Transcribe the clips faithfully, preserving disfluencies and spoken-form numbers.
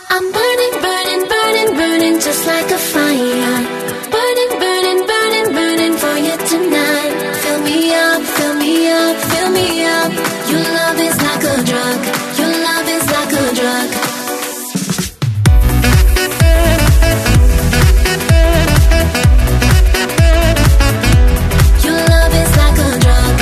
I'm burning, burning, burning, burning just like a fire. Burning, burning, burning, burning for you tonight. Fill me up, fill me up, fill me up. Your love is like a drug. Your love is like a drug. Your love is like a drug.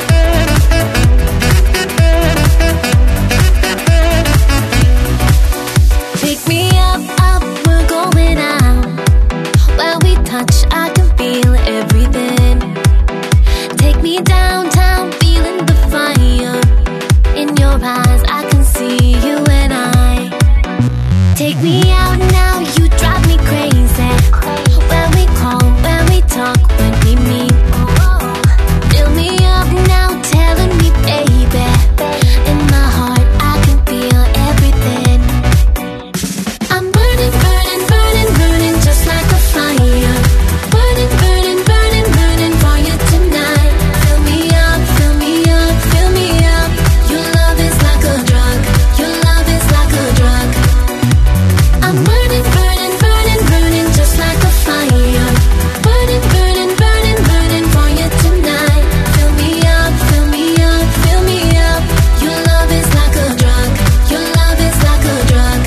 Pick me up, up, we're going out. When we touch, I can feel everything. Take me downtown, feeling the fire. In your eyes, I can see you and I. Take me out now, you drive me crazy. When we call, when we talk, when we meet. Fill me up now, telling me, baby. In my heart, I can feel everything. I'm burning, burning, burning, burning just like a fire. Burning, burning, burning, burning for you tonight. Fill me up, fill me up, fill me up. Your love is like a drug. Your love is like a drug. I'm burning, burning, burning, burning just like a fire. Burning, burning, burning, burning for you tonight. Fill me up, fill me up, fill me up. Your love is like a drug. Your love is like a drug.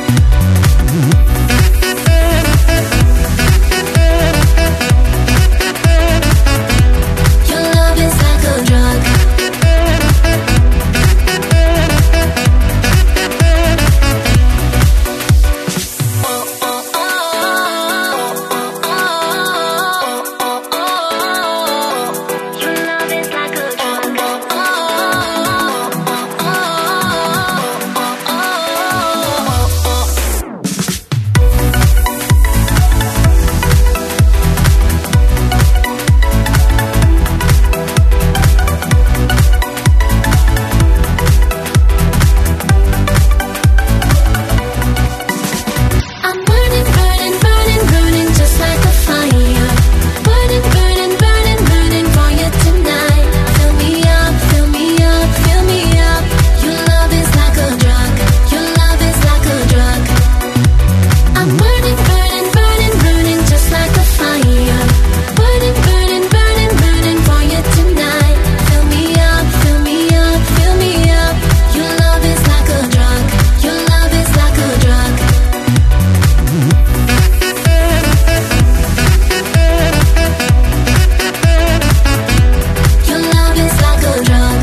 Your love is like a drug. Your love is like a drug. I'm burning, burning, burning, burning just like a fire. Burning, burning, burning, burning for you tonight. Fill me up, fill me up, fill me up. Your love is like a drug. Your love is like a drug. I'm burning, burning, burning, burning just like a fire. Burning, burning, burning, burning for you tonight. Fill me up, fill me up, fill me up. Your love is like a drug. Your love is like a drug. Your love is like a drug.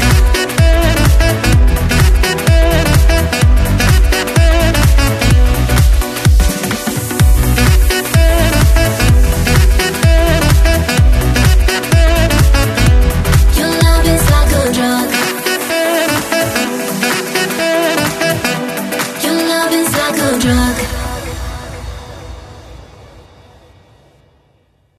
Your love is like a drug. Your love is like a drug.